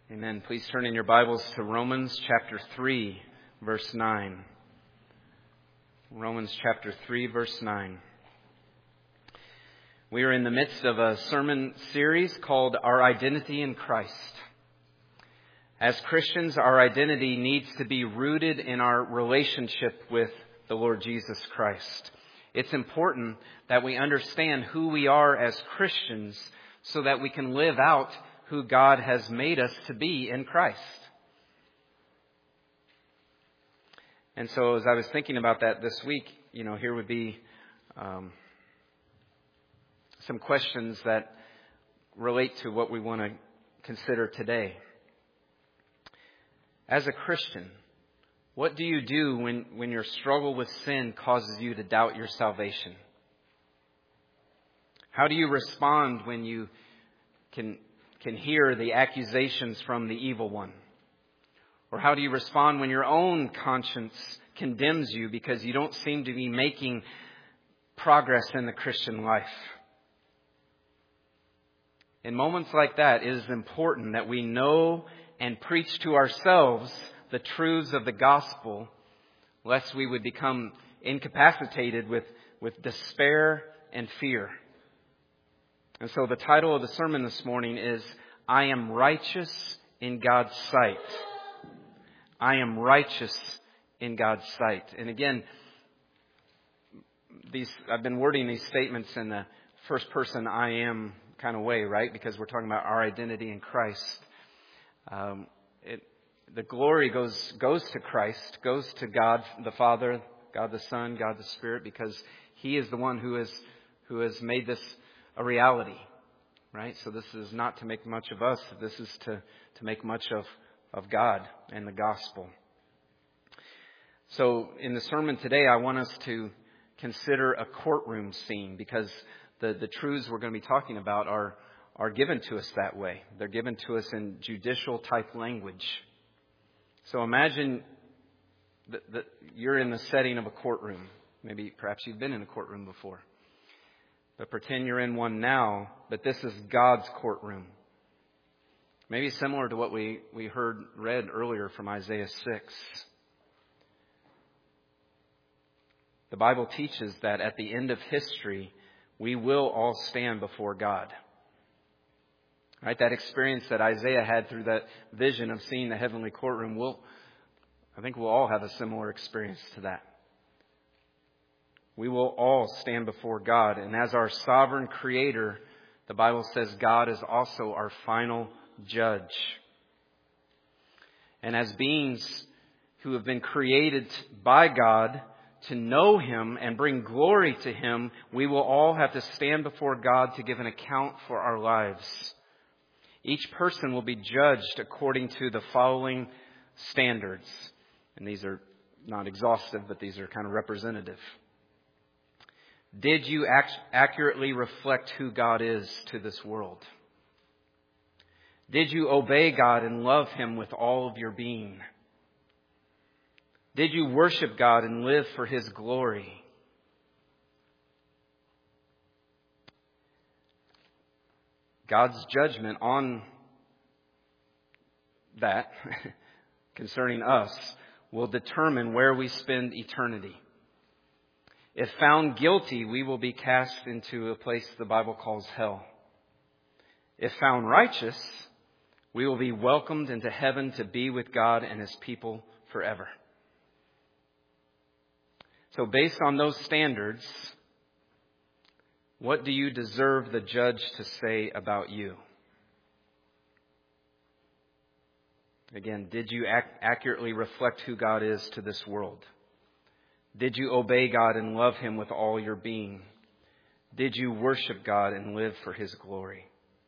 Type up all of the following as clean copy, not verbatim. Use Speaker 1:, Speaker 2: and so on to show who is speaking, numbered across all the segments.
Speaker 1: Amen. Please turn in your Bibles to Romans chapter 3, verse 9. Romans chapter 3, verse 9. We are in the midst of a sermon series called Our Identity in Christ. As Christians, our identity needs to be rooted in our relationship with the Lord Jesus Christ. It's important that we understand who we are as Christians so that we can live out who God has made us to be in Christ. And so as I was thinking about that this week, here would be some questions that relate to what we want to consider today. As a Christian, what do you do when your struggle with sin causes you to doubt your salvation? How do you respond when you can hear the accusations from the evil one? Or how do you respond when your own conscience condemns you because you don't seem to be making progress in the Christian life? In moments like that, it is important that we know and preach to ourselves the truths of the gospel, lest we would become incapacitated with despair and fear. And so the title of the sermon this morning is, I am righteous in God's sight. I am righteous in God's sight. And again, I've been wording these statements in the first person I am kind of way, right? Because we're talking about our identity in Christ. The glory goes to Christ, goes to God the Father, God the Son, God the Spirit, because He is the one who has made this a reality, right? So this is not to make much of us. This is to make much of God and the gospel. So in the sermon today, I want us to consider a courtroom scene, because the truths we're going to be talking about are given to us that way. They're given to us in judicial type language. So imagine that you're in the setting of a courtroom. Perhaps you've been in a courtroom before. But pretend you're in one now, but this is God's courtroom. Maybe similar to what we read earlier from Isaiah 6. The Bible teaches that at the end of history, we will all stand before God. Right? That experience that Isaiah had through that vision of seeing the heavenly courtroom, I think we'll all have a similar experience to that. We will all stand before God. And as our sovereign creator, the Bible says God is also our final judge. And as beings who have been created by God to know Him and bring glory to Him, we will all have to stand before God to give an account for our lives. Each person will be judged according to the following standards. And these are not exhaustive, but these are kind of representative. Did you accurately reflect who God is to this world? Did you obey God and love Him with all of your being? Did you worship God and live for His glory? God's judgment on that concerning us will determine where we spend eternity. If found guilty, we will be cast into a place the Bible calls hell. If found righteous, we will be welcomed into heaven to be with God and His people forever. So based on those standards, what do you deserve the judge to say about you? Again, did you accurately reflect who God is to this world? Did you obey God and love Him with all your being? Did you worship God and live for His glory?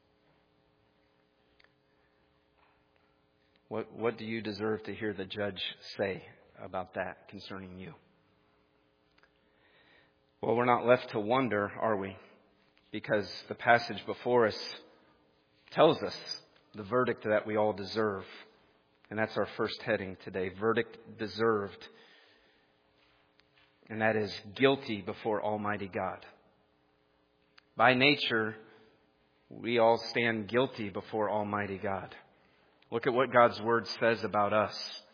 Speaker 1: What do you deserve to hear the judge say about that concerning you? Well, we're not left to wonder, are we? Because the passage before us tells us the verdict that we all deserve. And that's our first heading today, verdict deserved. And that is guilty before Almighty God. By nature, we all stand guilty before Almighty God. Look at what God's Word says about us.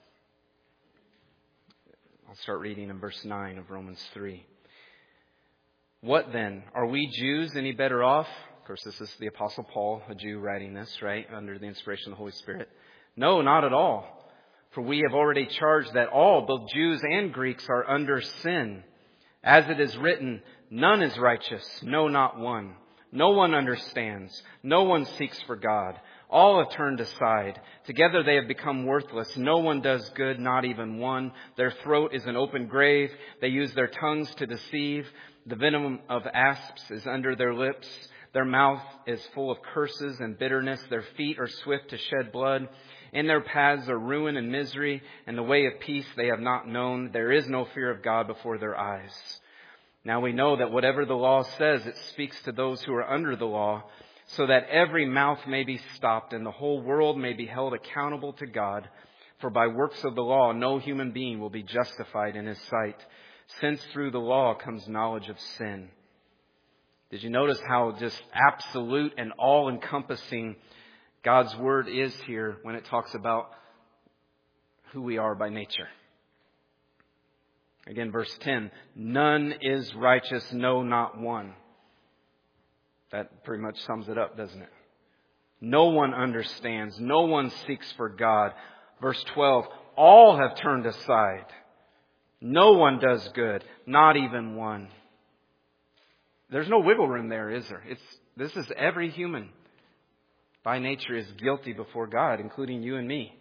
Speaker 1: I'll start reading in verse 9 of Romans 3. What then? Are we Jews any better off? Of course, this is the Apostle Paul, a Jew, writing this, right, under the inspiration of the Holy Spirit. No, not at all. For we have already charged that all, both Jews and Greeks, are under sin. As it is written, none is righteous, no, not one. No one understands. No one seeks for God. All have turned aside. Together they have become worthless. No one does good, not even one. Their throat is an open grave. They use their tongues to deceive. The venom of asps is under their lips. Their mouth is full of curses and bitterness. Their feet are swift to shed blood. In their paths are ruin and misery, and the way of peace they have not known. There is no fear of God before their eyes. Now we know that whatever the law says, it speaks to those who are under the law, so that every mouth may be stopped and the whole world may be held accountable to God. For by works of the law, no human being will be justified in his sight, since through the law comes knowledge of sin. Did you notice how just absolute and all-encompassing God's Word is here when it talks about who we are by nature? Again, verse 10, none is righteous, no, not one. That pretty much sums it up, doesn't it? No one understands. No one seeks for God. Verse 12, all have turned aside. No one does good, not even one. There's no wiggle room there, is there? This is every human by nature is guilty before God, including you and me.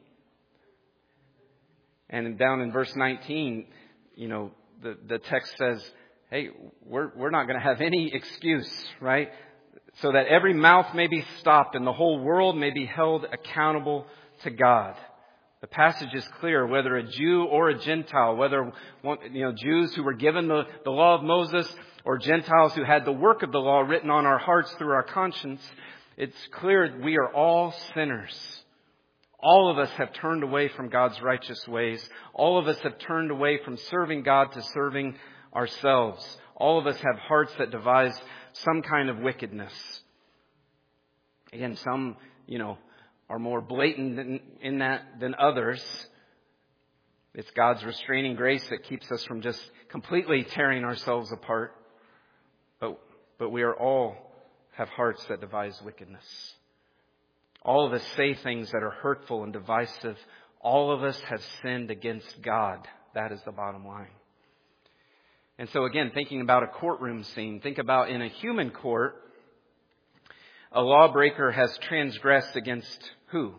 Speaker 1: And down in verse 19, the text says, hey, we're not going to have any excuse, right? So that every mouth may be stopped and the whole world may be held accountable to God. The passage is clear, whether a Jew or a Gentile, whether Jews who were given the law of Moses or Gentiles who had the work of the law written on our hearts through our conscience, it's clear we are all sinners. All of us have turned away from God's righteous ways. All of us have turned away from serving God to serving ourselves. All of us have hearts that devise some kind of wickedness. Again, some, are more blatant in that than others. It's God's restraining grace that keeps us from just completely tearing ourselves apart. But we are all have hearts that devise wickedness. All of us say things that are hurtful and divisive. All of us have sinned against God. That is the bottom line. And so again, thinking about a courtroom scene, think about in a human court, a lawbreaker has transgressed against who?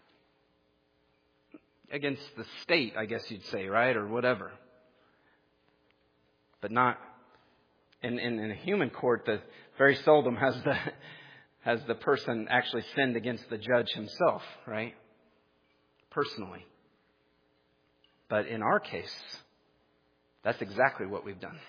Speaker 1: Against the state, I guess you'd say, right? Or whatever. But not in a human court, that very seldom has the person actually sinned against the judge himself, right? Personally. But in our case, that's exactly what we've done.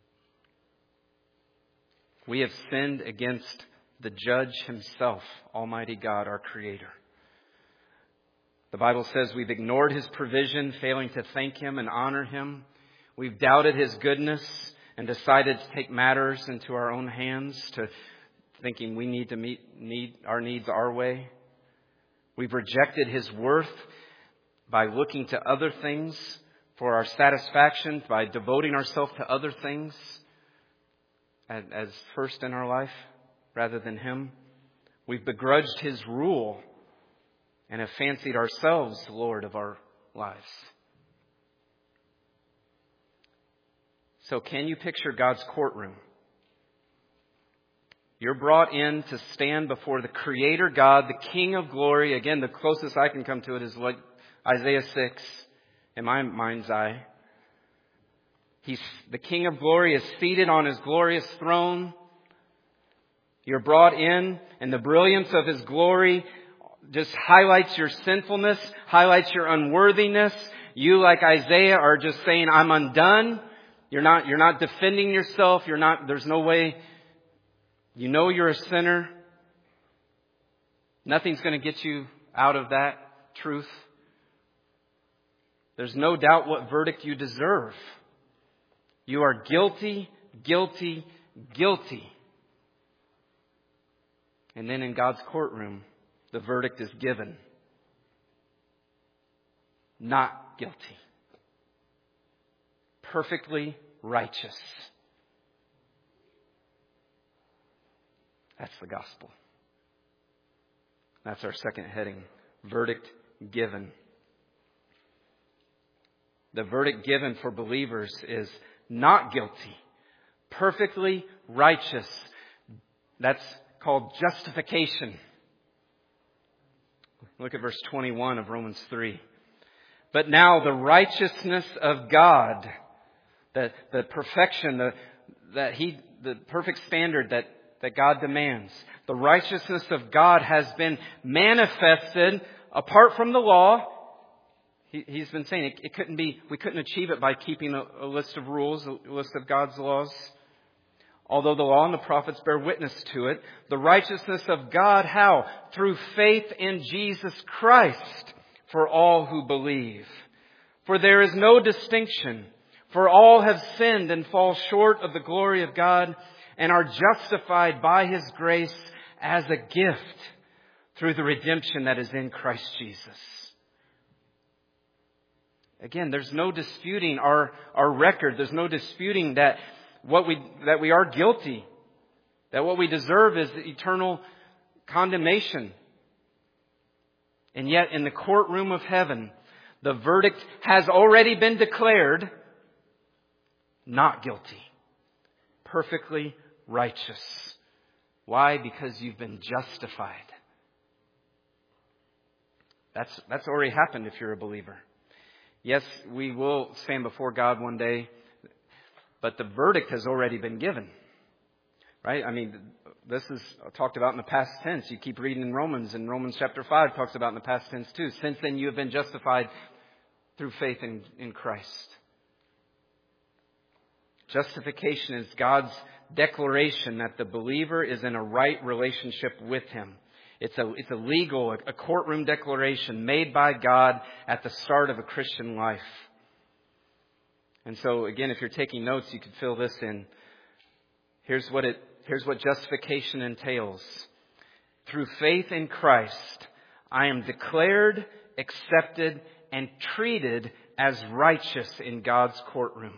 Speaker 1: We have sinned against the judge himself, Almighty God, our Creator. The Bible says we've ignored His provision, failing to thank Him and honor Him. We've doubted His goodness and decided to take matters into our own hands, to thinking we need to meet our needs our way. We've rejected His worth by looking to other things for our satisfaction, by devoting ourselves to other things as first in our life rather than Him. We've begrudged His rule and have fancied ourselves Lord of our lives. So can you picture God's courtroom? You're brought in to stand before the Creator God, the King of glory. Again, the closest I can come to it is like Isaiah 6 in my mind's eye. The King of glory is seated on His glorious throne. You're brought in, and the brilliance of His glory just highlights your sinfulness, highlights your unworthiness. You, like Isaiah, are just saying, I'm undone. You're not defending yourself. There's no way. You know you're a sinner. Nothing's going to get you out of that truth. There's no doubt what verdict you deserve. You are guilty, guilty, guilty. And then in God's courtroom, the verdict is given. not guilty. Perfectly righteous. That's the gospel. That's our second heading. Verdict given. The verdict given for believers is not guilty. Perfectly righteous. That's called justification. Look at verse 21 of Romans 3. But now the righteousness of God, the perfection, the perfect standard that God demands, the righteousness of God has been manifested apart from the law. He's been saying we couldn't achieve it by keeping a list of rules, a list of God's laws. Although the law and the prophets bear witness to it, the righteousness of God, how? Through faith in Jesus Christ for all who believe. For there is no distinction, for all have sinned and fall short of the glory of God and are justified by His grace as a gift through the redemption that is in Christ Jesus. Again, there's no disputing our record. There's no disputing that we are guilty. That what we deserve is eternal condemnation. And yet in the courtroom of heaven, the verdict has already been declared not guilty. Perfectly righteous. Why? Because you've been justified. That's already happened if you're a believer. Yes, we will stand before God one day, but the verdict has already been given. Right? I mean, this is talked about in the past tense. You keep reading in Romans, and Romans chapter 5 talks about in the past tense too. Since then you have been justified through faith in Christ. Justification is God's declaration that the believer is in a right relationship with Him. It's a legal, a courtroom declaration made by God at the start of a Christian life. And so again, if you're taking notes, you could fill this in. Here's what justification entails. Through faith in Christ, I am declared, accepted, and treated as righteous in God's courtroom.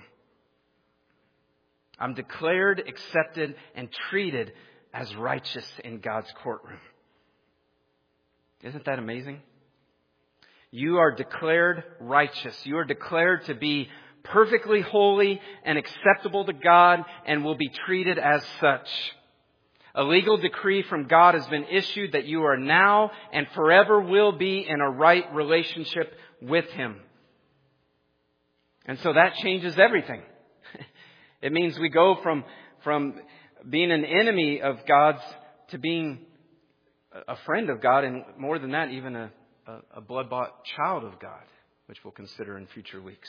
Speaker 1: I'm declared, accepted, and treated as righteous in God's courtroom. Isn't that amazing? You are declared righteous. You are declared to be perfectly holy and acceptable to God and will be treated as such. A legal decree from God has been issued that you are now and forever will be in a right relationship with Him. And so that changes everything. It means we go from being an enemy of God's to being a friend of God, and more than that, even a blood-bought child of God, which we'll consider in future weeks.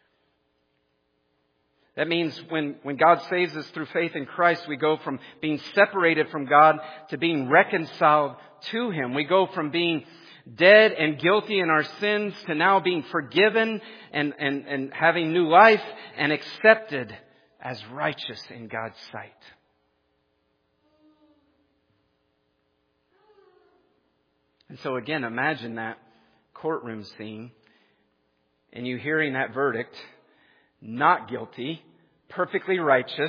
Speaker 1: That means when God saves us through faith in Christ, we go from being separated from God to being reconciled to Him. We go from being dead and guilty in our sins to now being forgiven and having new life and accepted as righteous in God's sight. And so again, imagine that courtroom scene and you hearing that verdict, not guilty, perfectly righteous.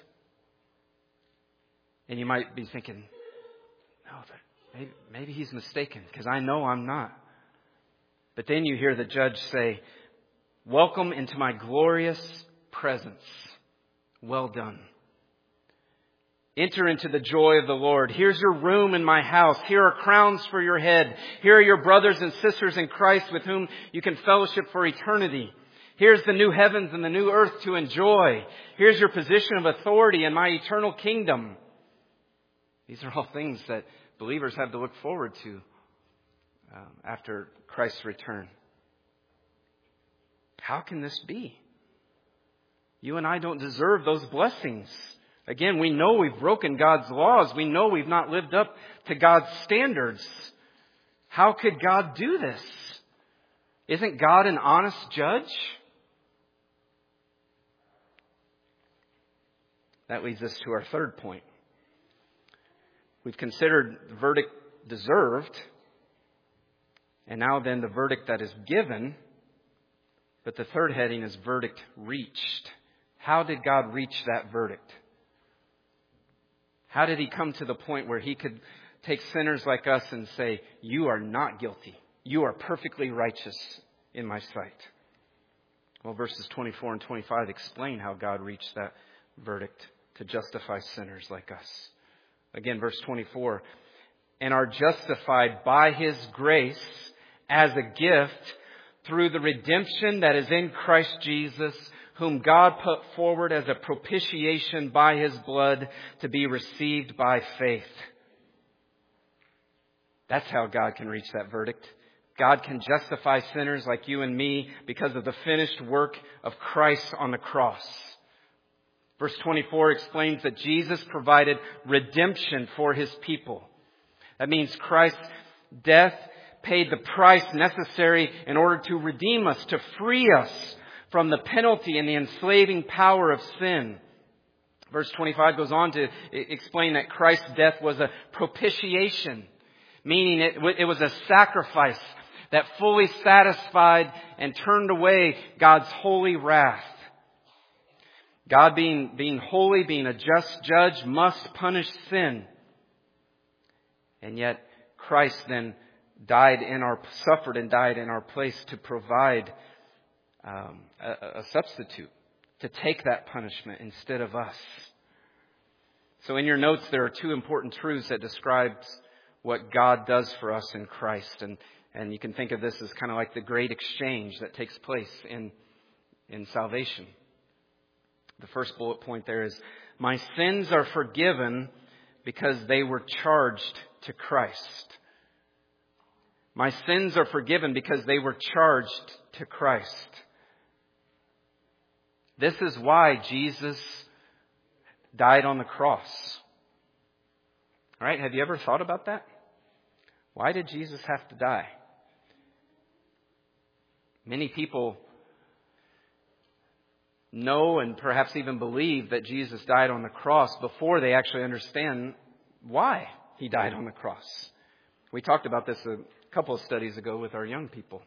Speaker 1: And you might be thinking, no, maybe he's mistaken because I know I'm not. But then you hear the judge say, welcome into my glorious presence. Well done. Enter into the joy of the Lord. Here's your room in my house. Here are crowns for your head. Here are your brothers and sisters in Christ with whom you can fellowship for eternity. Here's the new heavens and the new earth to enjoy. Here's your position of authority in my eternal kingdom. These are all things that believers have to look forward to after Christ's return. How can this be? You and I don't deserve those blessings. Again, we know we've broken God's laws. We know we've not lived up to God's standards. How could God do this? Isn't God an honest judge? That leads us to our third point. We've considered the verdict deserved, and now then the verdict that is given But the third heading is verdict reached. How did God reach that verdict? How did He come to the point where He could take sinners like us and say, you are not guilty. You are perfectly righteous in my sight. Well, verses 24 and 25 explain how God reached that verdict to justify sinners like us. Again, verse 24, and are justified by His grace as a gift through the redemption that is in Christ Jesus, whom God put forward as a propitiation by His blood to be received by faith. That's how God can reach that verdict. God can justify sinners like you and me because of the finished work of Christ on the cross. Verse 24 explains that Jesus provided redemption for His people. That means Christ's death paid the price necessary in order to redeem us, to free us from the penalty and the enslaving power of sin. Verse 25 goes on to explain that Christ's death was a propitiation, meaning it was a sacrifice that fully satisfied and turned away God's holy wrath. God being holy, being a just judge, must punish sin. And yet Christ then suffered and died in our place to provide a substitute, to take that punishment instead of us. So in your notes, there are two important truths that describe what God does for us in Christ. And you can think of this as kind of like the great exchange that takes place in salvation. The first bullet point there is, my sins are forgiven because they were charged to Christ. My sins are forgiven because they were charged to Christ. This is why Jesus died on the cross. All right, have you ever thought about that? Why did Jesus have to die? Many people know and perhaps even believe that Jesus died on the cross before they actually understand why He died on the cross. We talked about this a couple of studies ago with our young people.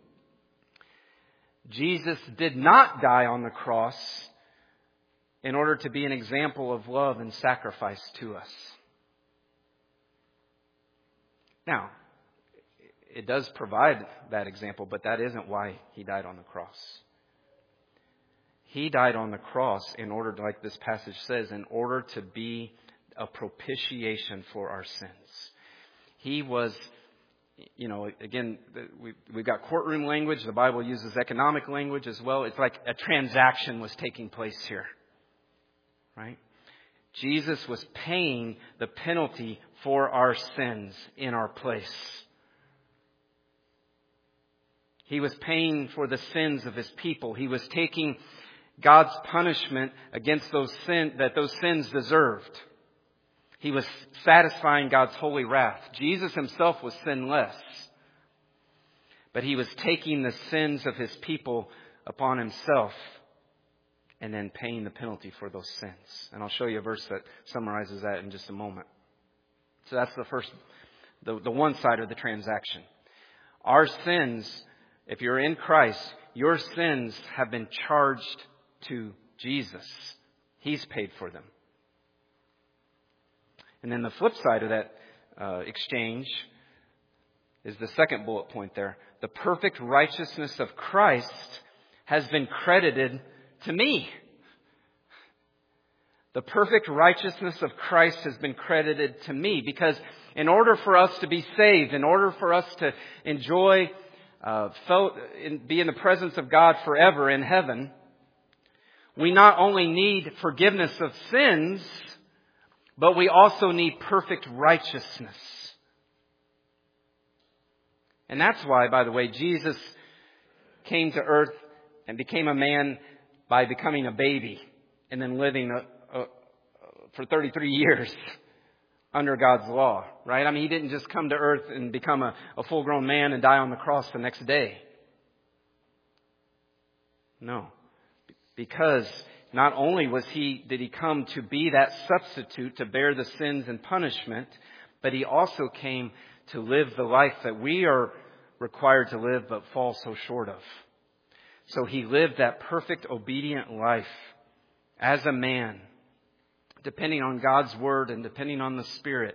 Speaker 1: Jesus did not die on the cross in order to be an example of love and sacrifice to us. Now, it does provide that example, but that isn't why He died on the cross. He died on the cross in order, like this passage says, in order to be a propitiation for our sins. He was, again, we've got courtroom language. The Bible uses economic language as well. It's like a transaction was taking place here, right? Jesus was paying the penalty for our sins in our place. He was paying for the sins of His people. He was taking God's punishment against those sins deserved. He was satisfying God's holy wrath. Jesus Himself was sinless, but He was taking the sins of His people upon Himself and then paying the penalty for those sins. And I'll show you a verse that summarizes that in just a moment. So that's the first, the one side of the transaction. Our sins, if you're in Christ, your sins have been charged to Jesus. He's paid for them. And then the flip side of that exchange is the second bullet point there. The perfect righteousness of Christ has been credited to me. The perfect righteousness of Christ has been credited to me, because in order for us to be saved, in order for us to enjoy, be in the presence of God forever in heaven, we not only need forgiveness of sins, but we also need perfect righteousness. And that's why, by the way, Jesus came to earth and became a man by becoming a baby and then living for 33 years under God's law, right? I mean, He didn't just come to earth and become a full-grown man and die on the cross the next day. No. Because not only did He come to be that substitute to bear the sins and punishment, but He also came to live the life that we are required to live but fall so short of. So He lived that perfect, obedient life as a man, depending on God's Word and depending on the Spirit,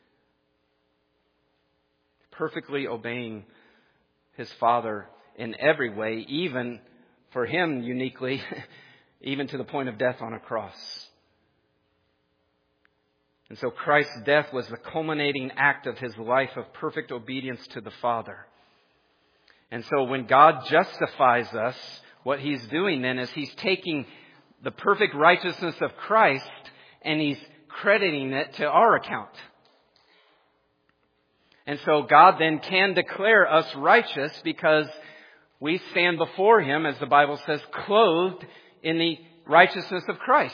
Speaker 1: perfectly obeying His Father in every way, even for Him uniquely, even to the point of death on a cross. And so Christ's death was the culminating act of His life of perfect obedience to the Father. And so when God justifies us, what He's doing then is He's taking the perfect righteousness of Christ and He's crediting it to our account. And so God then can declare us righteous because we stand before Him, as the Bible says, clothed in the righteousness of Christ.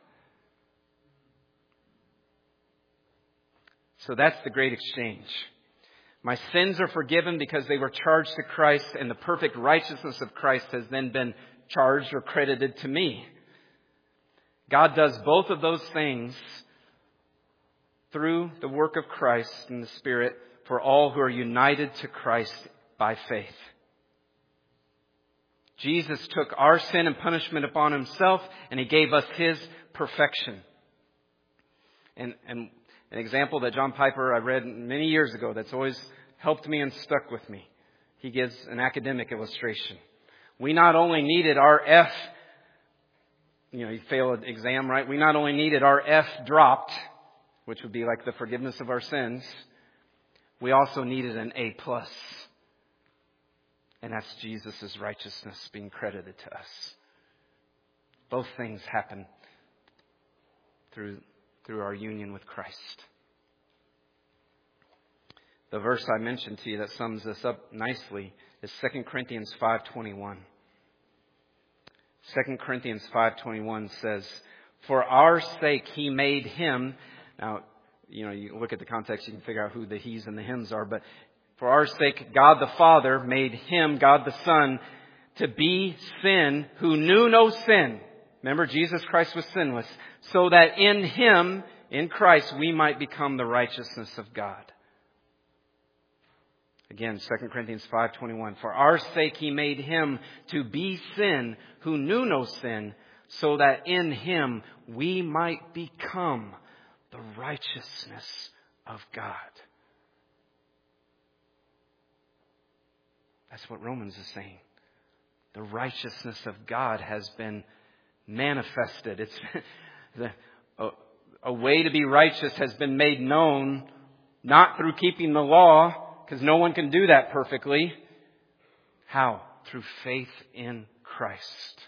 Speaker 1: So that's the great exchange. My sins are forgiven because they were charged to Christ, and the perfect righteousness of Christ has then been charged or credited to me. God does both of those things through the work of Christ and the Spirit for all who are united to Christ by faith. Jesus took our sin and punishment upon Himself, and He gave us His perfection. And an example that John Piper, I read many years ago, that's always helped me and stuck with me. He gives an academic illustration. We not only needed our F, you fail an exam, right? We not only needed our F dropped, which would be like the forgiveness of our sins, we also needed an A+. And that's Jesus' righteousness being credited to us. Both things happen through our union with Christ. The verse I mentioned to you that sums this up nicely is 2 Corinthians 5:21. 2 Corinthians 5:21 says, "For our sake He made Him." Now, you look at the context, you can figure out who the He's and the Hims are. But for our sake, God the Father made Him, God the Son, to be sin who knew no sin. Remember, Jesus Christ was sinless. So that in Him, in Christ, we might become the righteousness of God. Again, 2 Corinthians 5:21. For our sake He made Him to be sin who knew no sin, so that in Him we might become the righteousness of God. That's what Romans is saying. The righteousness of God has been manifested. It's a way to be righteous has been made known, not through keeping the law, because no one can do that perfectly. How? Through faith in Christ.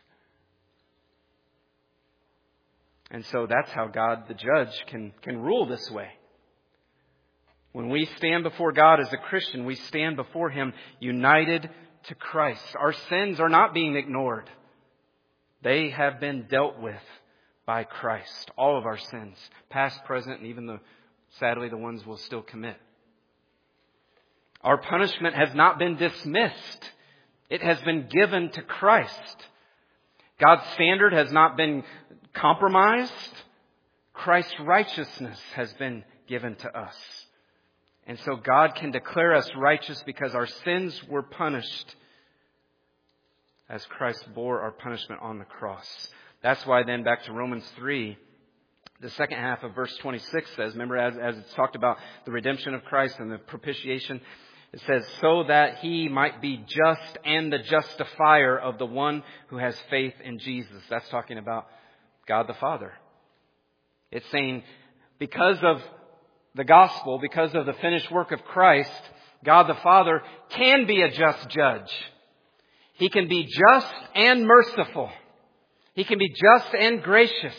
Speaker 1: And so that's how God, the judge, can rule this way. When we stand before God as a Christian, we stand before Him united to Christ. Our sins are not being ignored. They have been dealt with by Christ. All of our sins, past, present, and even sadly, the ones we'll still commit. Our punishment has not been dismissed. It has been given to Christ. God's standard has not been compromised. Christ's righteousness has been given to us. And so God can declare us righteous because our sins were punished as Christ bore our punishment on the cross. That's why then back to Romans 3, the second half of verse 26 says, remember as it's talked about the redemption of Christ and the propitiation, it says, so that He might be just and the justifier of the one who has faith in Jesus. That's talking about God the Father. It's saying because of the gospel, because of the finished work of Christ, God the Father can be a just judge. He can be just and merciful. He can be just and gracious.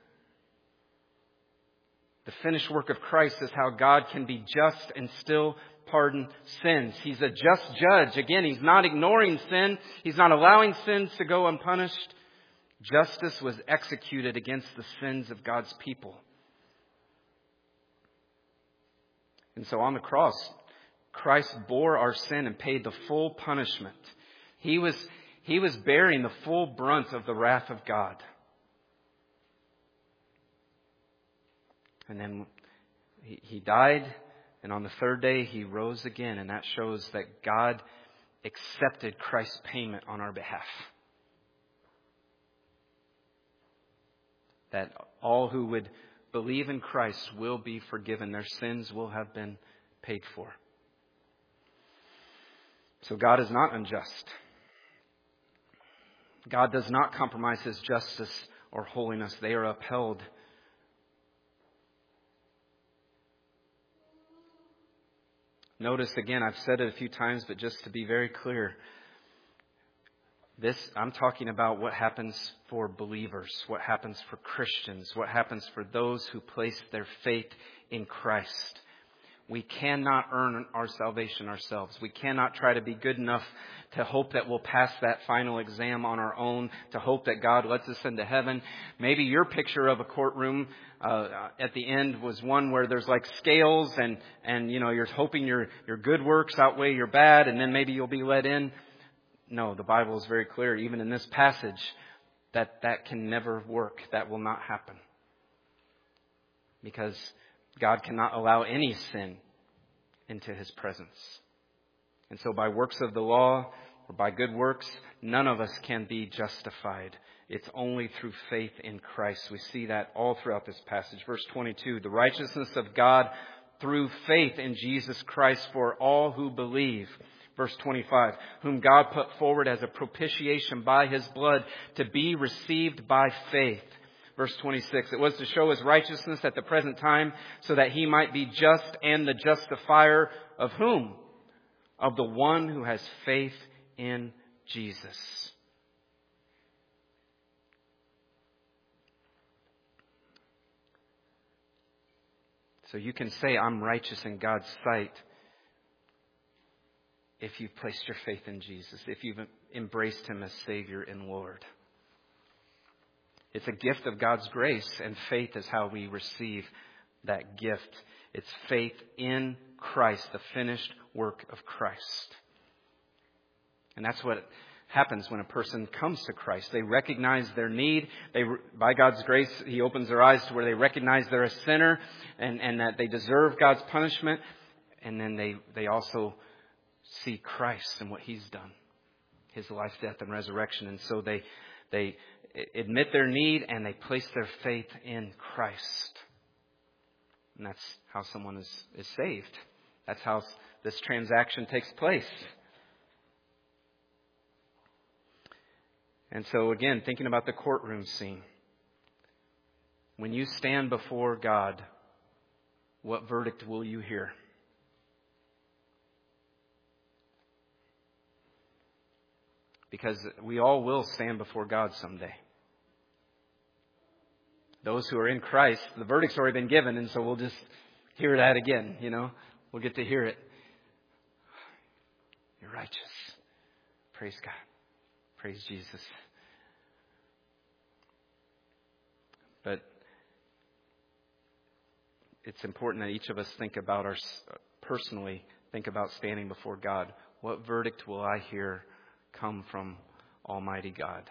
Speaker 1: The finished work of Christ is how God can be just and still pardon sins. He's a just judge. Again, He's not ignoring sin. He's not allowing sins to go unpunished. Justice was executed against the sins of God's people. And so on the cross, Christ bore our sin and paid the full punishment. He was bearing the full brunt of the wrath of God. And then He died, and on the third day He rose again. And that shows that God accepted Christ's payment on our behalf. that all who would believe in Christ will be forgiven. Their sins will have been paid for. So God is not unjust. God does not compromise His justice or holiness. They are upheld. Notice again, I've said it a few times, but just to be very clear, I'm talking about what happens for believers, what happens for Christians, what happens for those who place their faith in Christ. We cannot earn our salvation ourselves. We cannot try to be good enough to hope that we'll pass that final exam on our own, to hope that God lets us into heaven. Maybe your picture of a courtroom at the end was one where there's like scales and you're hoping your good works outweigh your bad, and then maybe you'll be let in. No, the Bible is very clear, even in this passage, that can never work. That will not happen. Because God cannot allow any sin into His presence. And so by works of the law or by good works, none of us can be justified. It's only through faith in Christ. We see that all throughout this passage. Verse 22, the righteousness of God through faith in Jesus Christ for all who believe. Verse 25, whom God put forward as a propitiation by His blood to be received by faith. Verse 26, it was to show His righteousness at the present time so that He might be just and the justifier of whom? Of the one who has faith in Jesus. So you can say, I'm righteous in God's sight if you've placed your faith in Jesus, if you've embraced Him as Savior and Lord. It's a gift of God's grace, and faith is how we receive that gift. It's faith in Christ, the finished work of Christ. And that's what happens when a person comes to Christ. They recognize their need. By God's grace, He opens their eyes to where they recognize they're a sinner and that they deserve God's punishment. And then they also see Christ and what He's done, His life, death, and resurrection. And so they admit their need and they place their faith in Christ. And that's how someone is saved. That's how this transaction takes place. And so again, thinking about the courtroom scene. When you stand before God, what verdict will you hear? Because we all will stand before God someday. Those who are in Christ, the verdict's already been given, and so we'll just hear that again, We'll get to hear it. You're righteous. Praise God. Praise Jesus. But it's important that each of us think about personally think about standing before God. What verdict will I hear come from Almighty God?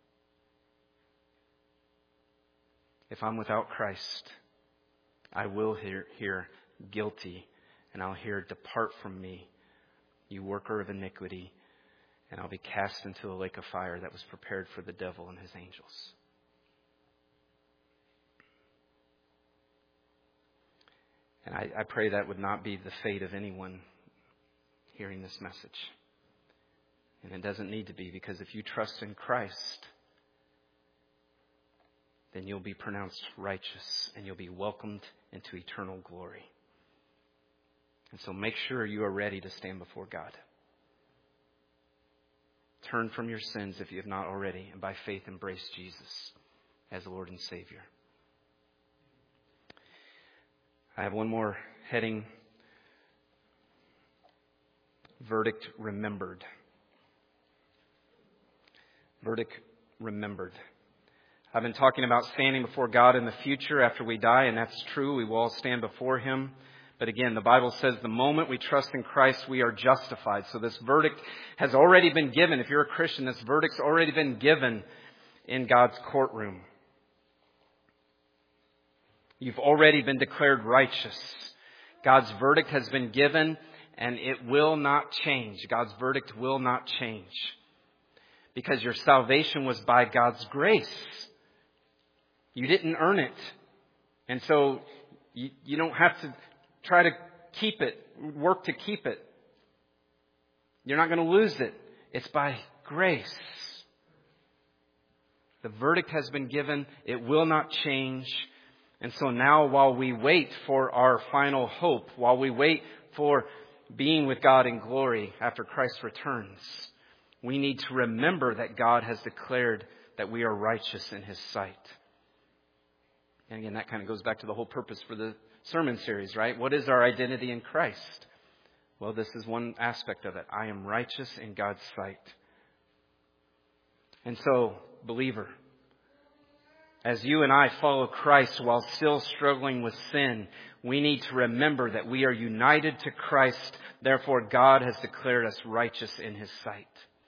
Speaker 1: If I'm without Christ, I will hear guilty, and I'll hear, depart from me, you worker of iniquity, and I'll be cast into a lake of fire that was prepared for the devil and his angels. And I pray that would not be the fate of anyone hearing this message. And it doesn't need to be, because if you trust in Christ, then you'll be pronounced righteous and you'll be welcomed into eternal glory. And so make sure you are ready to stand before God. Turn from your sins if you have not already, and by faith embrace Jesus as Lord and Savior. I have one more heading. Verdict remembered. Verdict remembered. I've been talking about standing before God in the future after we die, and that's true. We will all stand before Him. But again, the Bible says the moment we trust in Christ, we are justified. So this verdict has already been given. If you're a Christian, this verdict's already been given in God's courtroom. You've already been declared righteous. God's verdict has been given, and it will not change. God's verdict will not change. Because your salvation was by God's grace. You didn't earn it. And so you don't have to try to keep it, work to keep it. You're not going to lose it. It's by grace. The verdict has been given. It will not change. And so now, while we wait for our final hope, while we wait for being with God in glory after Christ returns, we need to remember that God has declared that we are righteous in His sight. And again, that kind of goes back to the whole purpose for the sermon series, right? What is our identity in Christ? Well, this is one aspect of it. I am righteous in God's sight. And so, believer, as you and I follow Christ while still struggling with sin, we need to remember that we are united to Christ. Therefore, God has declared us righteous in His sight.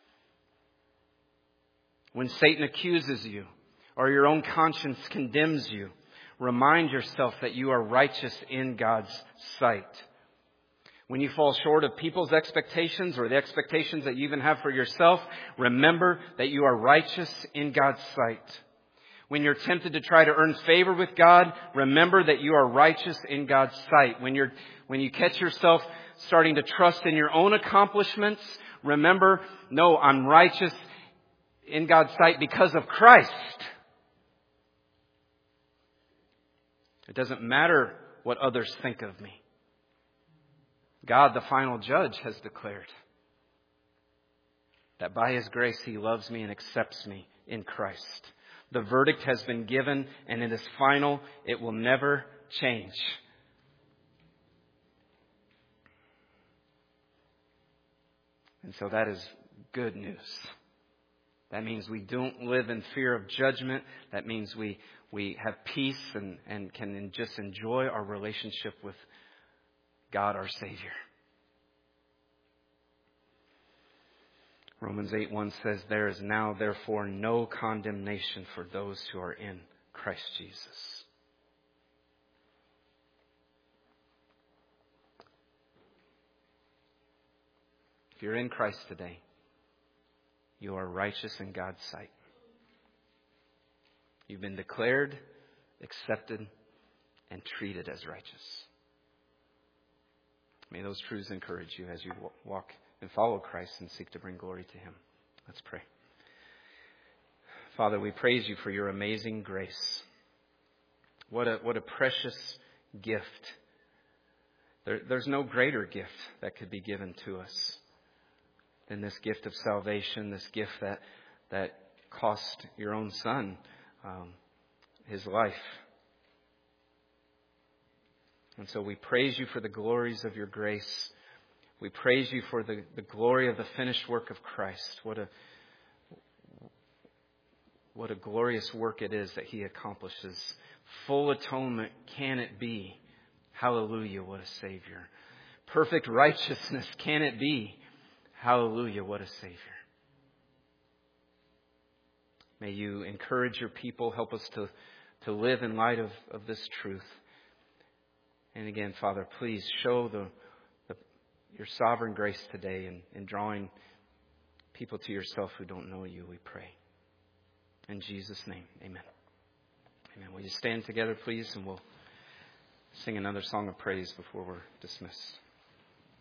Speaker 1: When Satan accuses you or your own conscience condemns you, remind yourself that you are righteous in God's sight. When you fall short of people's expectations or the expectations that you even have for yourself, remember that you are righteous in God's sight. When you're tempted to try to earn favor with God, remember that you are righteous in God's sight. When you catch yourself starting to trust in your own accomplishments, remember, no, I'm righteous in God's sight because of Christ. It doesn't matter what others think of me. God, the final judge, has declared that by His grace He loves me and accepts me in Christ. The verdict has been given and it is final. It will never change. And so that is good news. That means we don't live in fear of judgment. That means we have peace and can just enjoy our relationship with God, our Savior. Romans 8:1 says, there is now therefore no condemnation for those who are in Christ Jesus. If you're in Christ today, you are righteous in God's sight. You've been declared, accepted, and treated as righteous. May those truths encourage you as you walk and follow Christ and seek to bring glory to Him. Let's pray. Father, we praise You for Your amazing grace. What a precious gift. There's no greater gift that could be given to us than this gift of salvation, this gift that cost Your own Son His life. And so we praise You for the glories of Your grace. We praise You for the glory of the finished work of Christ. What a glorious work it is that He accomplishes. Full atonement can it be? Hallelujah, what a Savior. Perfect righteousness can it be? Hallelujah, what a Savior. May You encourage Your people. Help us to live in light of this truth. And again, Father, please show Your sovereign grace today in drawing people to Yourself who don't know You, we pray. In Jesus' name, amen. Amen. Will you stand together, please, and we'll sing another song of praise before we're dismissed.